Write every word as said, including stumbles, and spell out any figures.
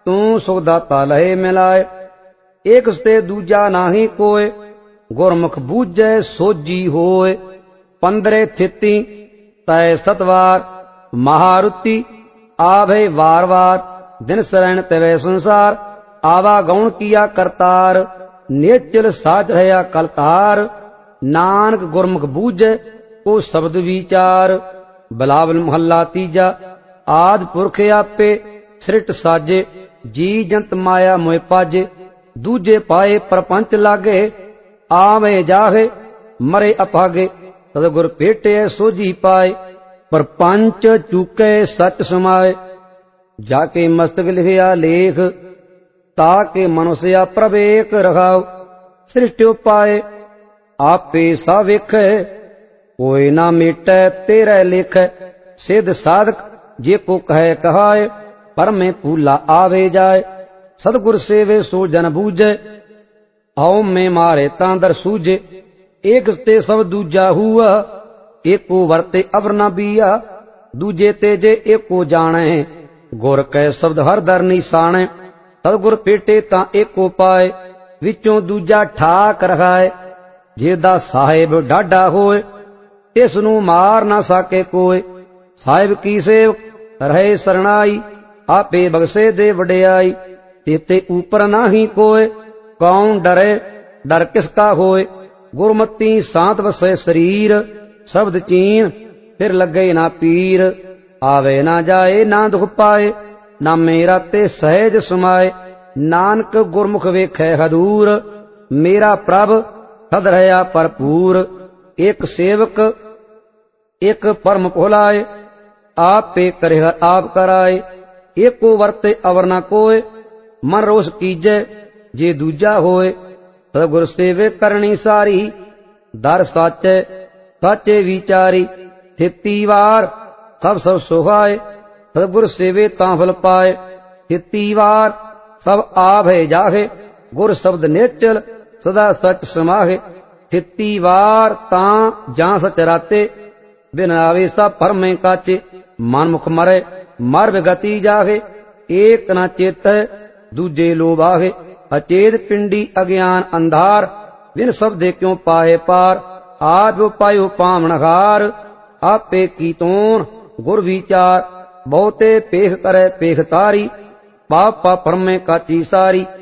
तू सुख दाता लहे मिलाए। एक ते दूजा नाही कोय, गुरमुख बूझे सोजी होए। पंद्रे थिती तय सतवार, महारुति आभे वार वार। दिन शरण तवे संसार, आवा गौण किया करतार। नेचल साच रहा कलतार, नानक गुरमुख बूझे को शब्द विचार। बिलावल महला तीजा, आद पुरख आपे सृट साजे। जी जंत माया मोह पाजे, दूजे पाए प्रपंच लागे। आवे जाहे मरे अपागे, सतगुर भेटे सोझी पाए। प्रपंच चूके सच समाए, जाके मस्तक लिखिया लेख। ताके मनुष्या प्रवेक रखाओ, सृष्टि पाए आपे सा वेखै। कोई ना मेटै तेरे लेख, सिद्ध साधक जे को कहे कहाए। पर में पूला आवे जाए, सतगुर सेवे सो जन बूझे। आओ में मारे तांदर सूझे, एक ते सब दूजा हुआ। एको वर्ते अवर न बिया, दूजे तेजे एको जाने। गुर कै शब्द हर दर निशाने, सतगुर पेटे ता एको पाए। विचों दूजा ठाक रखाए, जेदा साहिब डाढ़ा होए। तिस नू मार ना सके कोय, साहिब की सेवक रहे सरनाई। आपे बगसे दे वडियाई, तेते ऊपर नाही कोय। कौन डरे डर किसका होए, गुरमती सांत वसे शरीर। शब्द चीन फिर लगे ना पीर, आवे ना जाए ना दुख पाए। ना मेरा ते सहज समाए, नानक गुरमुख वेखै हदूर। मेरा प्रभ सद रहा भरपूर, एक सेवक एक परम भुलाए। आप पे करे आप कराए, एको वर्ते अवर न कोय। मन रोष कीजे जे दूजा होए, सतगुर सेवे करनी सारी। दर साचे साचे विचारी, थिती वार सब सब सुहाए। सतगुर सेवे तां फल पाए, थिती वार सब आभे जाहे। गुर शब्द नेचल सदा सच समाहे, थिती वार तां जां सच राते। बिन आवेसा परमे काचे, मन मुख मरे मर विगति जाहे। एक न चेत दूजे लोभाहे, अचेत पिंडी अज्ञान अंधार। बिन शब्दे क्यों पाए पार, आप पायो पामनहार। आपे की तोन गुर विचार, बहुते पेख करे पेख तारी। पाप पा परमे काची सारी,